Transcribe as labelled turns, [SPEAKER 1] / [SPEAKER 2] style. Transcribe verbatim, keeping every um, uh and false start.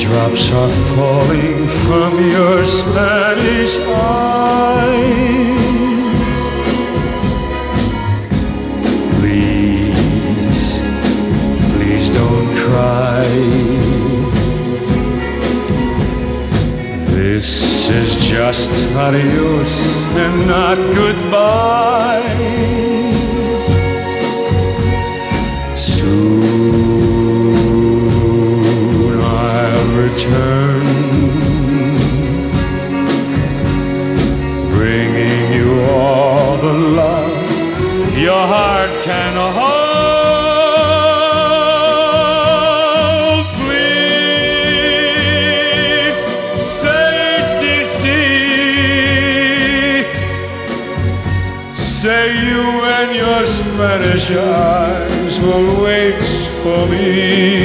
[SPEAKER 1] Raindrops are falling from your Spanish eyes. Please, please don't cry. This is just adios and not goodbye. Soon I'll return, bringing you all the love your heart can hold. Please say, see, see, say you and your Spanish eyes will wait for me.